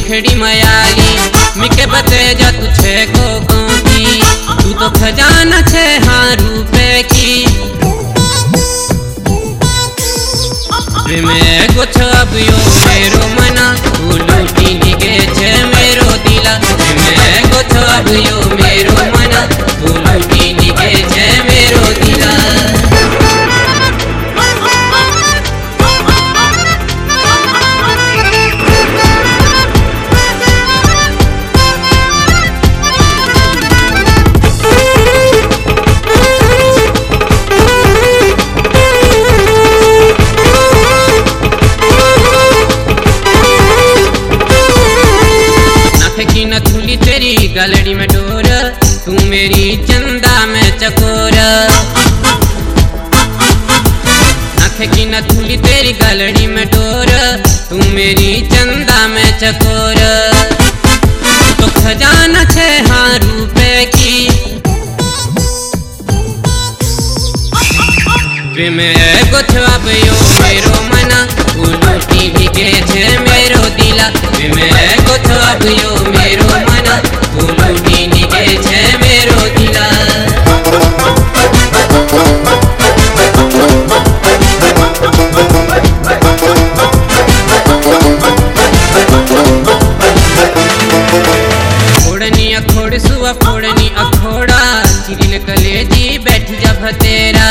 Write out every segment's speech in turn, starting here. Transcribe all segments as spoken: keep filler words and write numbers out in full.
देखड़ी मयाली मिके बते जा तुझे को की तू तो खजाना छे हाँ रूपे की में कुछ अब यो मेरो मना तू लूटी निके छे मेरो दिला में कुछ अब यो मेरो मना तू लूटी निके छे मेरो दिला। नथुली तेरी गलड़ी में डोर तू मेरी चंदा में चकोर नख की नथुली तेरी गलड़ी में डोर तू मेरी चंदा में चकोर तो खजाना छे हाँ रूपे की में कुछ अब यो मेरो मना तू लूटी निके छे मेरो दिला में कुछ अब यो मेरो मना तू लूटी निके छे मेरो दिला। फोड़नी अखोड़ सुआ फोड़नी अखोड़ा चिरिल कलेजी बैठ जा भतेरा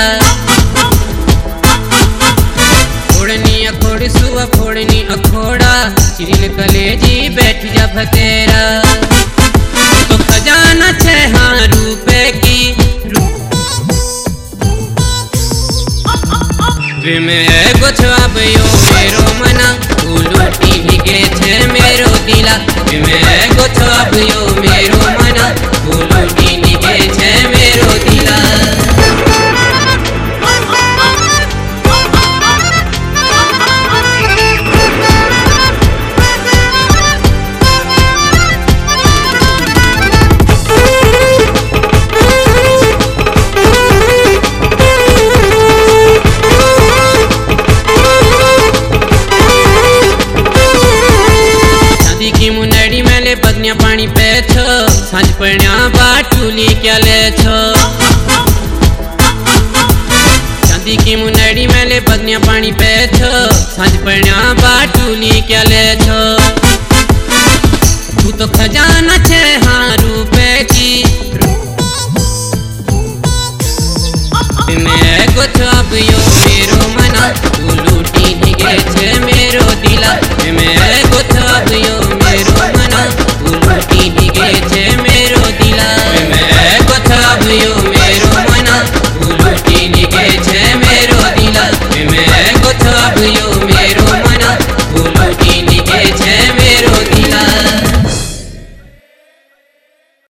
फोड़नी अखोड़ सुआ फोड़नी अखोड़ा चिरिल कलेजी बैठ जा भतेरा तो खजाना छे हाँ रूपे की में कुछ अब यो मेरो मना तू लूटी निके छे मेरो दिला में कुछ अब यो मेरो मना तू लूटी निके छे मेरो दिला। बदनिया पानी पे छो सांझ पड़िया बाटूली क्या ले छो चांदी की मुनड़ी मेले बदनिया पानी पे छो सांझ पड़िया बाटूली क्या ले छो तू तो खजाना छे हाँ